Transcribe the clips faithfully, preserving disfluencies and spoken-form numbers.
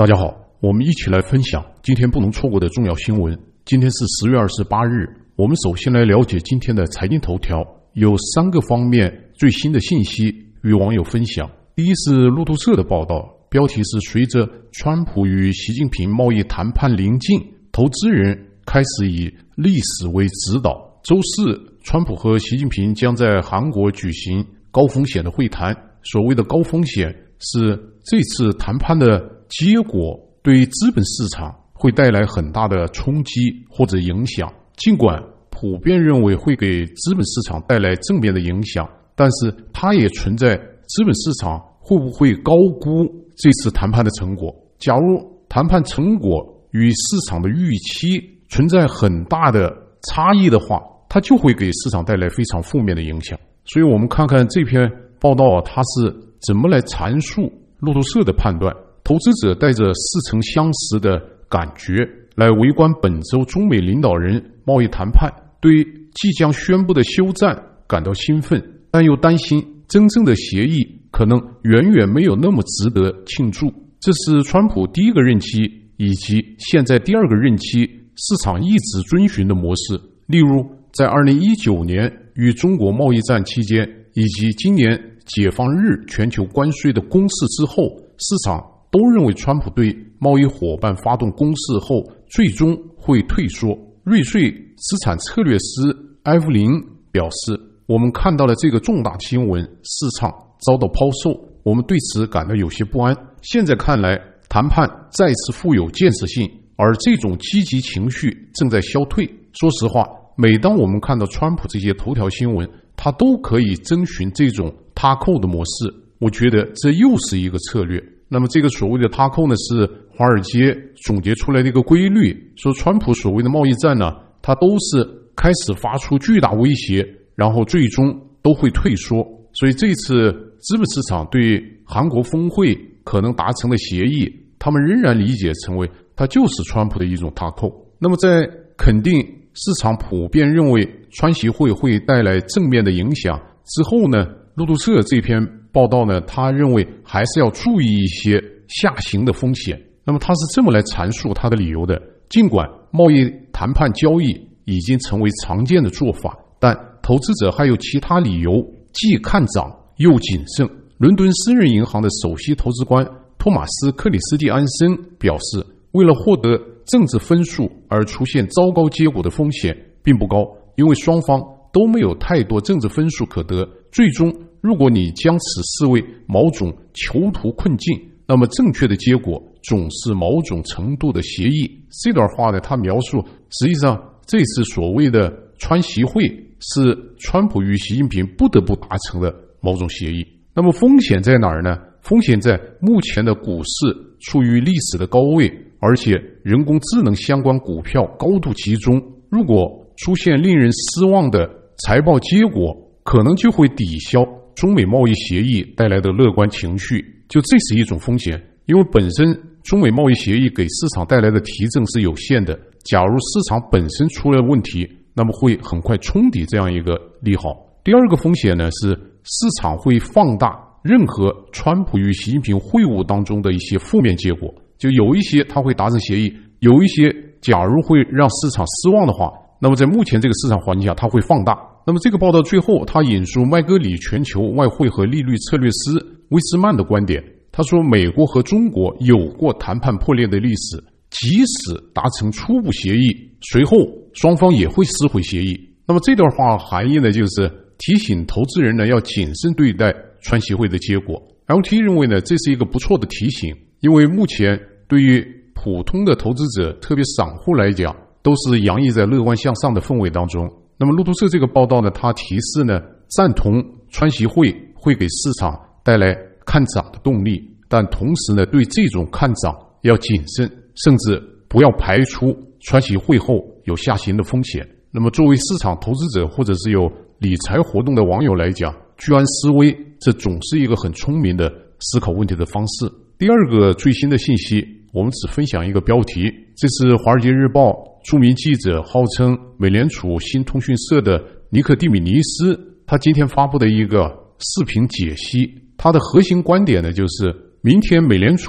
大家好，我们一起来分享今天不能错过的重要新闻。今天是十月二十八日，我们首先来了解今天的财经头条，有三个方面最新的信息与网友分享。第一是路透社的报道，标题是随着川普与习近平贸易谈判临近，投资人开始以历史为指导。周四，川普和习近平将在韩国举行高风险的会谈。所谓的高风险是这次谈判的结果对资本市场会带来很大的冲击或者影响。尽管普遍认为会给资本市场带来正面的影响，但是它也存在资本市场会不会高估这次谈判的成果。假如谈判成果与市场的预期存在很大的差异的话，它就会给市场带来非常负面的影响。所以我们看看这篇报道啊，它是怎么来阐述路透社的判断。投资者带着似曾相识的感觉来围观本周中美领导人贸易谈判，对即将宣布的休战感到兴奋，但又担心真正的协议可能远远没有那么值得庆祝。这是川普第一个任期以及现在第二个任期市场一直遵循的模式。例如在二零一九年与中国贸易战期间，以及今年解放日全球关税的攻势之后，市场都认为川普对贸易伙伴发动攻势后最终会退缩。瑞穗资产策略师埃弗林表示，我们看到了这个重大新闻，市场遭到抛售，我们对此感到有些不安。现在看来，谈判再次富有建设性，而这种积极情绪正在消退。说实话，每当我们看到川普这些头条新闻，他都可以遵循这种他扣的模式，我觉得这又是一个策略。那么这个所谓的他扣呢，是华尔街总结出来的一个规律，说川普所谓的贸易战呢，它都是开始发出巨大威胁，然后最终都会退缩。所以这次资本市场对韩国峰会可能达成的协议，他们仍然理解成为它就是川普的一种他扣。那么在肯定市场普遍认为川习会会带来正面的影响之后呢，路透社这篇报道呢，他认为还是要注意一些下行的风险。那么他是这么来阐述他的理由的：尽管贸易谈判交易已经成为常见的做法，但投资者还有其他理由既看涨又谨慎。伦敦私人银行的首席投资官托马斯·克里斯蒂安森表示，为了获得政治分数而出现糟糕结果的风险并不高，因为双方都没有太多政治分数可得。最终，如果你将此视为某种囚徒困境，那么正确的结果总是某种程度的协议。这段话呢，他描述实际上这次所谓的川习会是川普与习近平不得不达成的某种协议。那么风险在哪儿呢？风险在目前的股市处于历史的高位，而且人工智能相关股票高度集中。如果出现令人失望的财报结果，可能就会抵消中美贸易协议带来的乐观情绪。就这是一种风险，因为本身中美贸易协议给市场带来的提振是有限的，假如市场本身出了问题，那么会很快冲抵这样一个利好。第二个风险呢，是市场会放大任何川普与习近平会晤当中的一些负面结果。就有一些他会达成协议，有一些假如会让市场失望的话，那么在目前这个市场环境下，它会放大。那么这个报道最后，他引述麦格里全球外汇和利率策略师威斯曼的观点，他说，美国和中国有过谈判破裂的历史，即使达成初步协议，随后双方也会撕毁协议。那么这段话含义呢，就是提醒投资人呢要谨慎对待川习会的结果。 L T 认为呢，这是一个不错的提醒，因为目前对于普通的投资者，特别散户来讲，都是洋溢在乐观向上的氛围当中。那么路透社这个报道呢，它提示呢，赞同川习会会给市场带来看涨的动力，但同时呢，对这种看涨要谨慎，甚至不要排除川习会后有下行的风险。那么作为市场投资者或者是有理财活动的网友来讲，居安思危，这总是一个很聪明的思考问题的方式。第二个最新的信息，我们只分享一个标题，这是华尔街日报著名记者，号称美联储新通讯社的尼克蒂米尼斯，他今天发布的一个视频解析。他的核心观点呢，就是明天美联储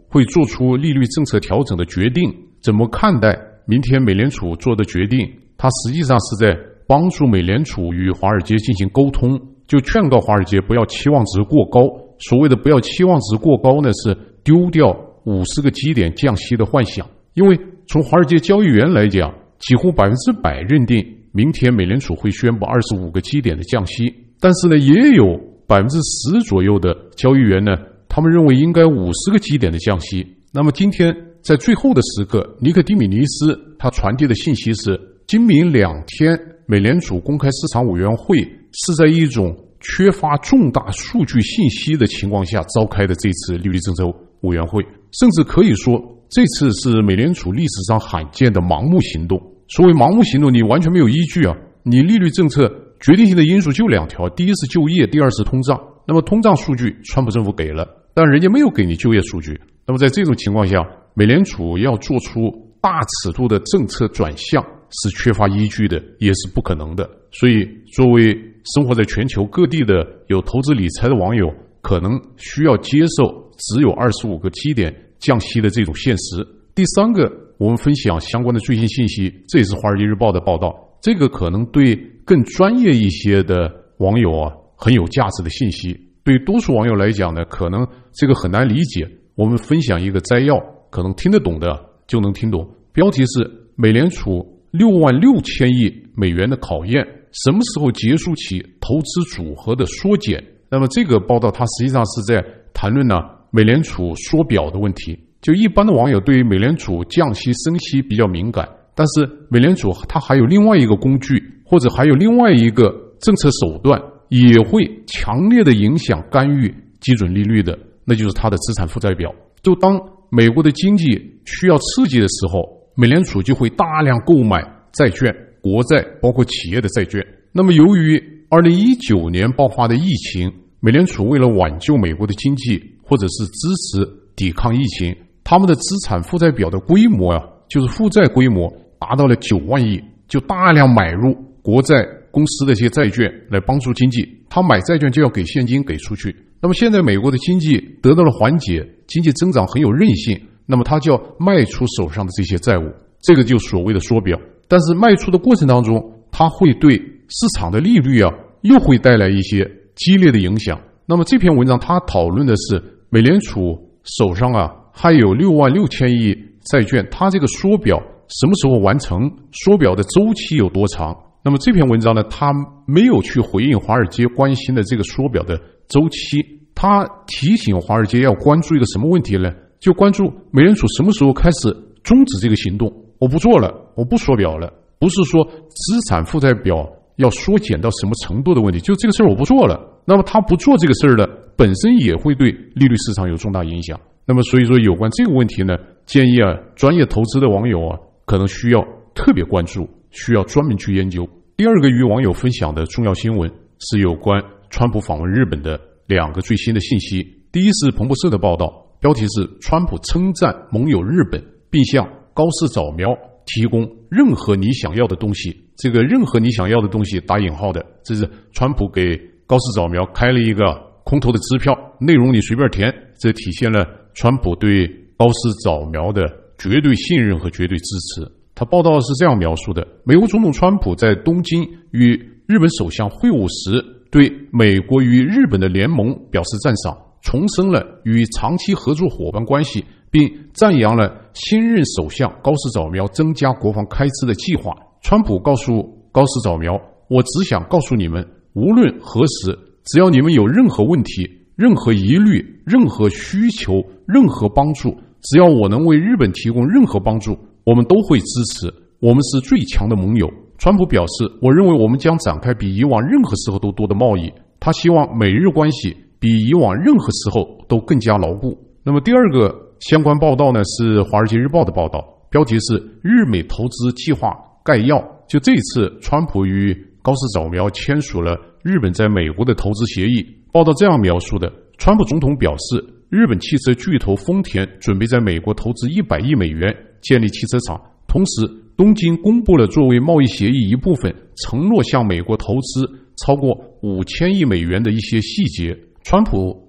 会做出利率政策调整的决定，怎么看待明天美联储做的决定？它实际上是在帮助美联储与华尔街进行沟通，就劝告华尔街不要期望值过高。所谓的不要期望值过高呢，是丢掉五十个基点降息的幻想。因为从华尔街交易员来讲，几乎百分之百认定明天美联储会宣布二十五个基点的降息，但是呢，也有百分之十左右的交易员呢，他们认为应该五十个基点的降息。那么今天在最后的时刻，尼克·迪米尼斯他传递的信息是，今明两天美联储公开市场委员会是在一种缺乏重大数据信息的情况下召开的这次利率政策委员会，甚至可以说这次是美联储历史上罕见的盲目行动。所谓盲目行动，你完全没有依据啊！你利率政策决定性的因素就两条，第一是就业，第二是通胀。那么通胀数据川普政府给了，但人家没有给你就业数据。那么在这种情况下，美联储要做出大尺度的政策转向是缺乏依据的，也是不可能的。所以作为生活在全球各地的有投资理财的网友，可能需要接受只有二十五个基点降息的这种现实。第三个，我们分享相关的最新信息，这也是《华尔街日报》的报道，这个可能对更专业一些的网友啊很有价值的信息。对于多数网友来讲呢，可能这个很难理解。我们分享一个摘要，可能听得懂的就能听懂。标题是美联储六万六千亿美元的考验，什么时候结束起投资组合的缩减？那么这个报道它实际上是在谈论呢美联储缩表的问题。就一般的网友对于美联储降息升息比较敏感，但是美联储它还有另外一个工具，或者还有另外一个政策手段，也会强烈的影响干预基准利率的，那就是它的资产负债表。就当美国的经济需要刺激的时候，美联储就会大量购买债券、国债，包括企业的债券。那么由于二零一九年爆发的疫情，美联储为了挽救美国的经济，或者是支持抵抗疫情，他们的资产负债表的规模啊，就是负债规模达到了九万亿，就大量买入国债公司的一些债券来帮助经济。他买债券就要给现金给出去。那么现在美国的经济得到了缓解，经济增长很有韧性，那么他就要卖出手上的这些债务，这个就所谓的缩表。但是卖出的过程当中，它会对市场的利率啊，又会带来一些激烈的影响。那么这篇文章它讨论的是美联储手上啊还有六万六千亿债券，它这个缩表什么时候完成？缩表的周期有多长？那么这篇文章呢，它没有去回应华尔街关心的这个缩表的周期，它提醒华尔街要关注一个什么问题呢？就关注美联储什么时候开始终止这个行动，我不做了，我不缩表了，不是说资产负债表要缩减到什么程度的问题，就这个事儿我不做了。那么他不做这个事儿呢，本身也会对利率市场有重大影响。那么所以说有关这个问题呢，建议啊专业投资的网友啊可能需要特别关注，需要专门去研究。第二个与网友分享的重要新闻是有关川普访问日本的两个最新的信息。第一是彭博社的报道，标题是川普称赞盟友日本，并向高市早苗提供任何你想要的东西。这个任何你想要的东西打引号的，这是川普给高市早苗开了一个空头的支票，内容你随便填，这体现了川普对高市早苗的绝对信任和绝对支持。他报道是这样描述的：美国总统川普在东京与日本首相会晤时，对美国与日本的联盟表示赞赏，重申了与长期合作伙伴关系，并赞扬了新任首相高市早苗增加国防开支的计划。川普告诉高市早苗，我只想告诉你们，无论何时，只要你们有任何问题、任何疑虑、任何需求、任何帮助，只要我能为日本提供任何帮助，我们都会支持，我们是最强的盟友。川普表示，我认为我们将展开比以往任何时候都多的贸易。他希望美日关系比以往任何时候都更加牢固。那么第二个相关报道呢，是《华尔街日报》的报道，标题是日美投资计划概要。就这一次，川普与高市早苗签署了日本在美国的投资协议。报道这样描述的：川普总统表示，日本汽车巨头丰田准备在美国投资一百亿美元建立汽车厂，同时东京公布了作为贸易协议一部分承诺向美国投资超过五千亿美元的一些细节。川普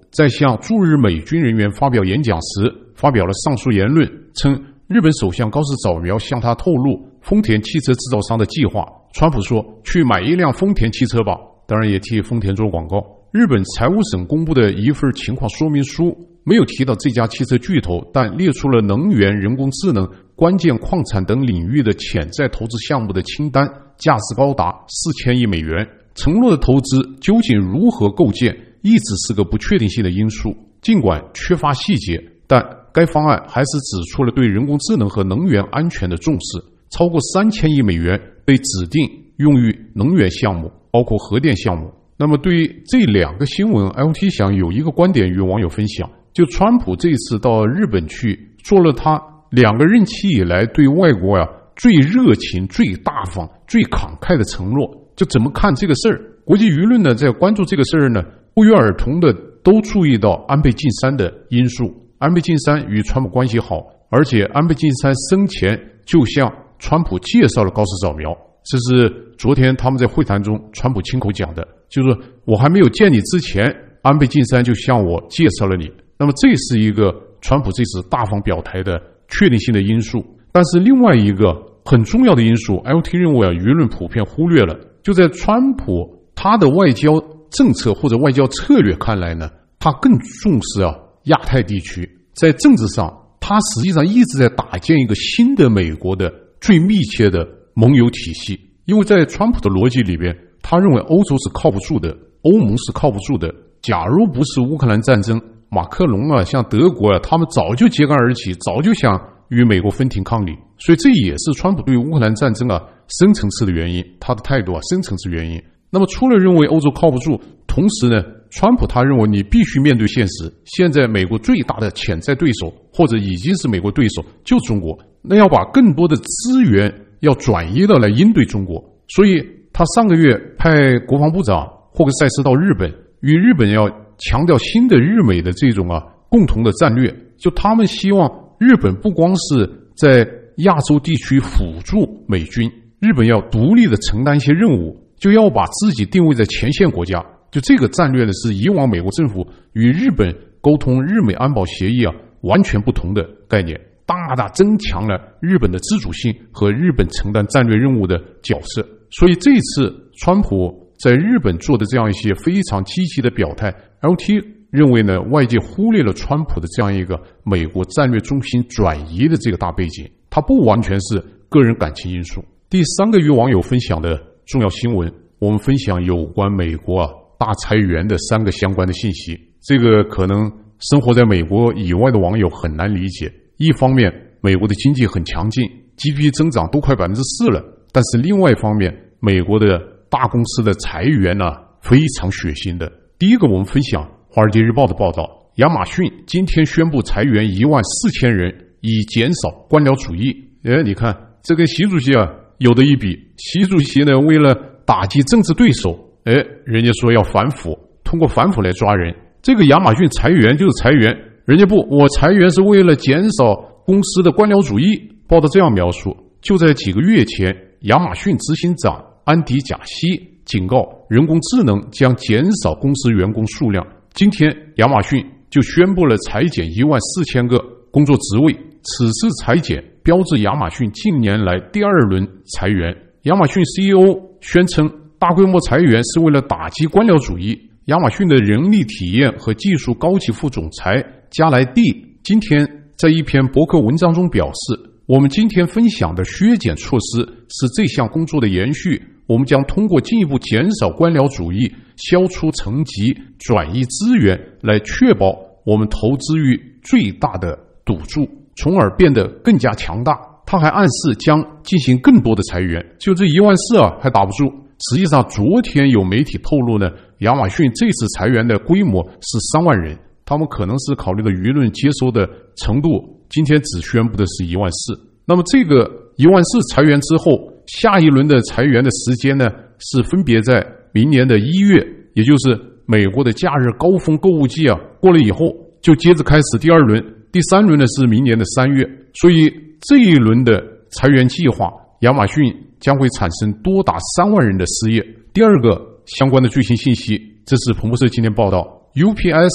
在向驻日美军人员发表演讲时，发表了上述言论，称日本首相高市早苗向他透露丰田汽车制造商的计划。川普说：“去买一辆丰田汽车吧。”当然也替丰田做广告。日本财务省公布的一份情况说明书没有提到这家汽车巨头，但列出了能源、人工智能、关键矿产等领域的潜在投资项目的清单，价值高达四千亿美元。承诺的投资究竟如何构建，一直是个不确定性的因素。尽管缺乏细节，但该方案还是指出了对人工智能和能源安全的重视。超过三千亿美元被指定用于能源项目，包括核电项目。那么对于这两个新闻 ，L T 想有一个观点与网友分享，就川普这次到日本去做了他两个任期以来对外国呀、啊、最热情、最大方、最慷慨的承诺。就怎么看这个事儿？国际舆论呢在关注这个事儿呢，不约而同的都注意到安倍晋三的因素。安倍晋三与川普关系好，而且安倍晋三生前就向川普介绍了高市早苗，这是昨天他们在会谈中川普亲口讲的，就是我还没有见你之前，安倍晋三就向我介绍了你。那么这是一个川普这次大方表态的确定性的因素。但是另外一个很重要的因素 L T 认为啊，舆论普遍忽略了，就在川普他的外交政策或者外交策略看来呢，他更重视啊亚太地区，在政治上他实际上一直在打建一个新的美国的最密切的盟友体系。因为在川普的逻辑里边，他认为欧洲是靠不住的，欧盟是靠不住的。假如不是乌克兰战争，马克龙啊，像德国啊，他们早就揭竿而起，早就想与美国分庭抗礼。所以这也是川普对乌克兰战争啊深层次的原因，他的态度啊深层次原因。那么除了认为欧洲靠不住，同时呢，川普他认为你必须面对现实，现在美国最大的潜在对手或者已经是美国对手就是中国，那要把更多的资源要转移到来应对中国。所以他上个月派国防部长霍克塞斯到日本，与日本要强调新的日美的这种啊共同的战略，就他们希望日本不光是在亚洲地区辅助美军，日本要独立的承担一些任务，就要把自己定位在前线国家。就这个战略呢，是以往美国政府与日本沟通日美安保协议啊完全不同的概念，大大增强了日本的自主性和日本承担战略任务的角色。所以这次川普在日本做的这样一些非常积极的表态， L T 认为呢，外界忽略了川普的这样一个美国战略中心转移的这个大背景，它不完全是个人感情因素。第三个与网友分享的重要新闻，我们分享有关美国啊大裁员的三个相关的信息。这个可能生活在美国以外的网友很难理解。一方面，美国的经济很强劲， G D P 增长都快 百分之四 了，但是另外一方面，美国的大公司的裁员呢、啊、非常血腥的。第一个，我们分享华尔街日报的报道，亚马逊今天宣布裁员一万四千人，以减少官僚主义。哎，你看这跟习主席啊有的一比。习主席呢，为了打击政治对手，哎，人家说要反腐，通过反腐来抓人。这个亚马逊裁员就是裁员，人家不，我裁员是为了减少公司的官僚主义。报道这样描述，就在几个月前，亚马逊执行长安迪贾西警告人工智能将减少公司员工数量。今天亚马逊就宣布了裁减一万四千个工作职位，此次裁减标志亚马逊近年来第二轮裁员。亚马逊 C E O 宣称，大规模裁员是为了打击官僚主义。亚马逊的人力体验和技术高级副总裁加莱蒂今天在一篇博客文章中表示，我们今天分享的削减措施是这项工作的延续，我们将通过进一步减少官僚主义，消除层级，转移资源，来确保我们投资于最大的赌注，从而变得更加强大。他还暗示将进行更多的裁员，就这一万四啊还打不住。实际上昨天有媒体透露呢，亚马逊这次裁员的规模是三万人，他们可能是考虑到舆论接收的程度，今天只宣布的是一万四。那么这个一万四裁员之后，下一轮的裁员的时间呢，是分别在明年的一月，也就是美国的假日高峰购物季啊过了以后，就接着开始第二轮，第三轮呢是明年的三月。所以这一轮的裁员计划，亚马逊将会产生多达三万人的失业。第二个相关的最新信息，这是彭博社今天报道， U P S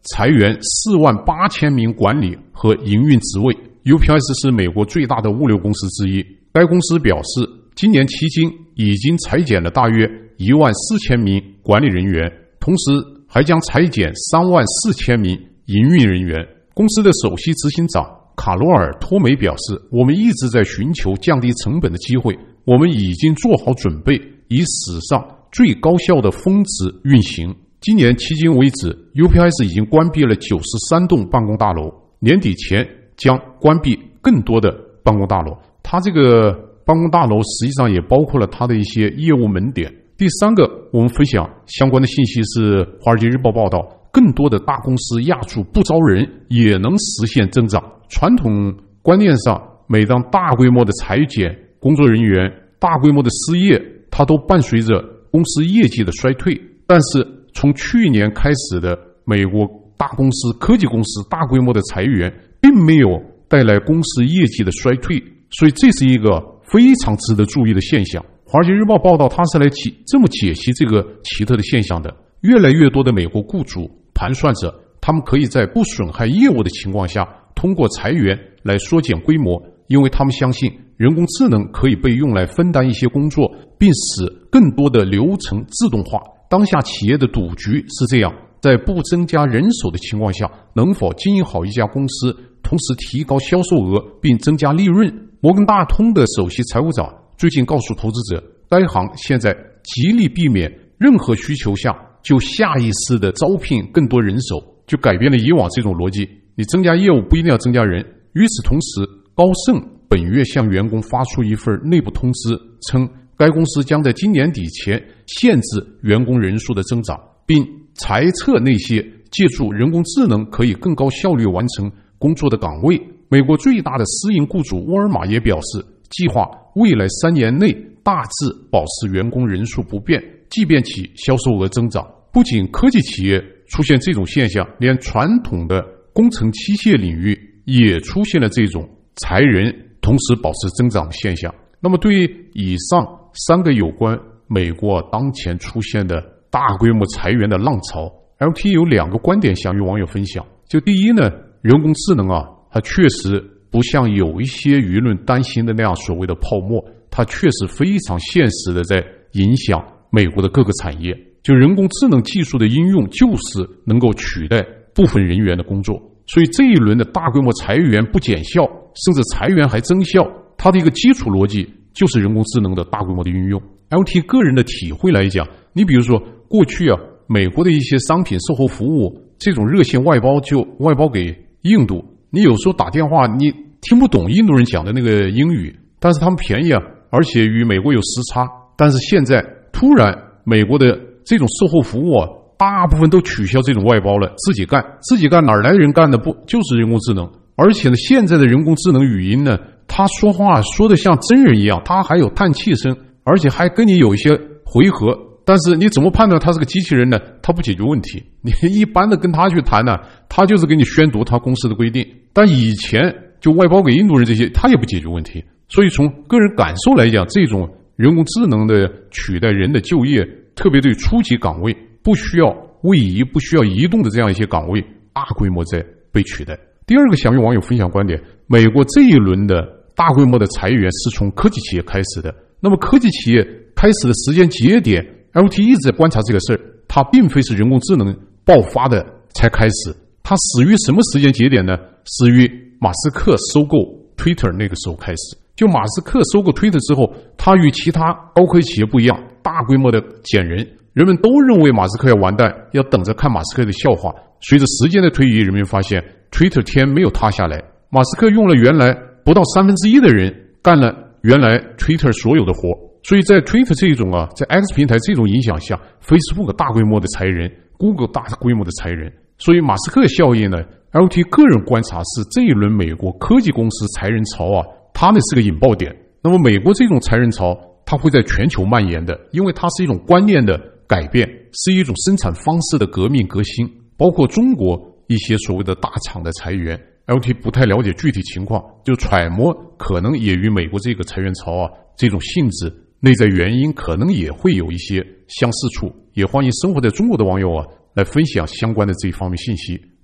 裁员四万八千名管理和营运职位。U P S 是美国最大的物流公司之一，该公司表示，今年迄今已经裁减了大约一万四千名管理人员，同时还将裁减三万四千名营运人员。公司的首席执行长卡罗尔·托梅表示，我们一直在寻求降低成本的机会，我们已经做好准备，以史上最高效的峰值运行。今年迄今为止 U P S 已经关闭了九十三栋办公大楼，年底前将关闭更多的办公大楼。它这个办公大楼实际上也包括了它的一些业务门点。第三个，我们分享相关的信息是《华尔街日报》报道，更多的大公司压住不招人也能实现增长。传统观念上，每当大规模的裁减工作人员、大规模的失业，它都伴随着公司业绩的衰退。但是从去年开始的美国大公司、科技公司大规模的裁员，并没有带来公司业绩的衰退，所以这是一个非常值得注意的现象。华尔街日报报道，它是来解这么解析这个奇特的现象的。越来越多的美国雇主盘算着，他们可以在不损害业务的情况下，通过裁员来缩减规模，因为他们相信人工智能可以被用来分担一些工作，并使更多的流程自动化。当下企业的赌局是这样，在不增加人手的情况下，能否经营好一家公司，同时提高销售额并增加利润。摩根大通的首席财务长最近告诉投资者，该行现在极力避免任何需求下就下意识的招聘更多人手，就改变了以往这种逻辑，你增加业务不一定要增加人。与此同时，高盛本月向员工发出一份内部通知，称该公司将在今年底前限制员工人数的增长，并裁撤那些借助人工智能可以更高效率完成工作的岗位。美国最大的私营雇主沃尔玛也表示，计划未来三年内大致保持员工人数不变，即便其销售额增长。不仅科技企业出现这种现象，连传统的工程机械领域也出现了这种裁人同时保持增长的现象。那么对于以上三个有关美国当前出现的大规模裁员的浪潮， L T 有两个观点想与网友分享。就第一呢，人工智能啊，它确实不像有一些舆论担心的那样所谓的泡沫，它确实非常现实的在影响美国的各个产业。就人工智能技术的应用就是能够取代部分人员的工作，所以这一轮的大规模裁员不减效，甚至裁员还增效，它的一个基础逻辑就是人工智能的大规模的运用。 L T 个人的体会来讲，你比如说过去啊，美国的一些商品售后服务这种热线外包就外包给印度，你有时候打电话你听不懂印度人讲的那个英语，但是他们便宜啊，而且与美国有时差。但是现在突然美国的这种售后服务啊，大部分都取消这种外包了，自己干自己干哪来人干的？不就是人工智能？而且呢，现在的人工智能语音呢，他说话说的像真人一样，他还有叹气声，而且还跟你有一些回合。但是你怎么判断他是个机器人呢？他不解决问题。你一般的跟他去谈呢，他就是给你宣读他公司的规定。但以前就外包给印度人这些，他也不解决问题。所以从个人感受来讲，这种人工智能的取代人的就业，特别对初级岗位不需要位移、不需要移动的这样一些岗位，大规模在被取代。第二个想与网友分享观点，美国这一轮的大规模的裁员是从科技企业开始的。那么科技企业开始的时间节点 ，L T 一直在观察这个事儿，它并非是人工智能爆发的才开始，它始于什么时间节点呢？始于马斯克收购 Twitter 那个时候开始。就马斯克收购 Twitter 之后，他与其他高科技企业不一样，大规模的减人，人们都认为马斯克要完蛋，要等着看马斯克的笑话。随着时间的推移，人们发现 Twitter 天没有塌下来，马斯克用了原来不到三分之一的人干了原来 Twitter 所有的活。所以在 Twitter 这种啊，在 X 平台这种影响下， Facebook 大规模的裁人， Google 大规模的裁人。所以马斯克效应呢， L T 个人观察是这一轮美国科技公司裁人潮啊，它呢是个引爆点。那么美国这种裁人潮它会在全球蔓延的，因为它是一种观念的改变，是一种生产方式的革命革新。包括中国一些所谓的大厂的裁员， L T 不太了解具体情况，就揣摩可能也与美国这个裁员潮啊这种性质内在原因可能也会有一些相似处。也欢迎生活在中国的网友啊来分享相关的这一方面信息。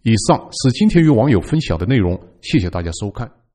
以上是今天与网友分享的内容，谢谢大家收看。